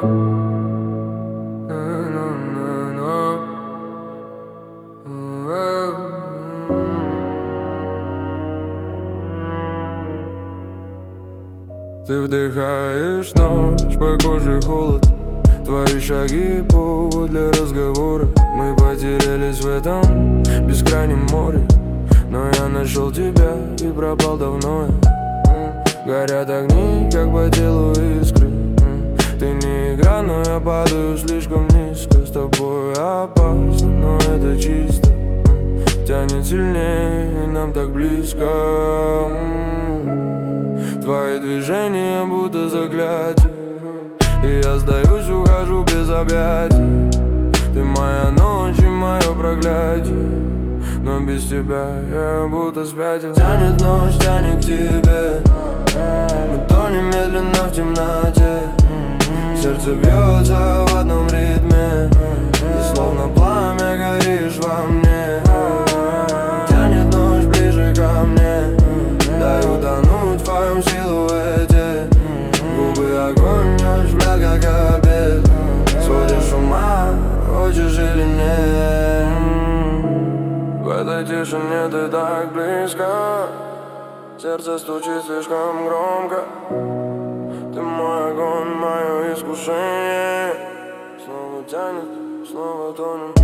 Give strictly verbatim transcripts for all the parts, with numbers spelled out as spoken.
Ты вдыхаешь ночь, по коже холод. Твои шаги — повод для разговора. Мы потерялись в этом бескрайнем море, но я нашел тебя и пропал давно. Горят огни, как по телу искры. Ты не игра, но я падаю слишком низко. С тобой опасно, но это чисто. Тянет сильнее, и нам так близко. Твои движения будто заклятие, и я сдаюсь, ухожу без объятий. Ты моя ночь и мое проклятие, но без тебя я будто спятил. Тянет ночь, тянет к тебе. Мы тонем медленно в темноте. Сердце бьется в одном ритме. Ты словно пламя горишь во мне. Тянет ночь ближе ко мне. Даю тонуть в твоем силуэте. Губы огонь, ночь жмет как обед. Сводишь с ума, хочешь или нет. В этой тишине ты так близко. Сердце стучит слишком громко. Ты мой огонь, мое искушение. Снова тянет, снова тонет.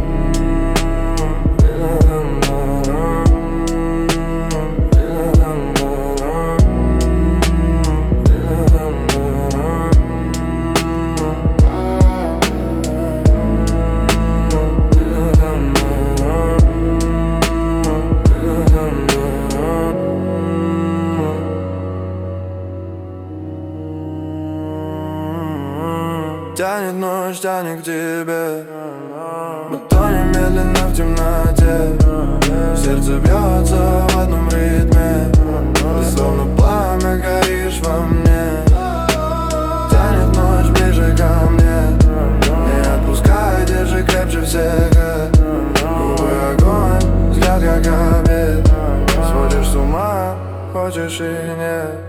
Тянет ночь, тянет к тебе. Мы тонем медленно в темноте. Сердце бьется в одном ритме. Ты словно пламя горишь во мне. Тянет ночь ближе ко мне. Не отпускай, держи крепче всех. Губы огонь, взгляд как обед. Сводишь с ума, хочешь и нет.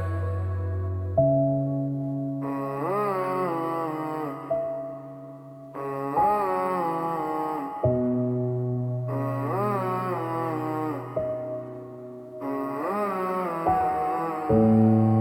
Thank you.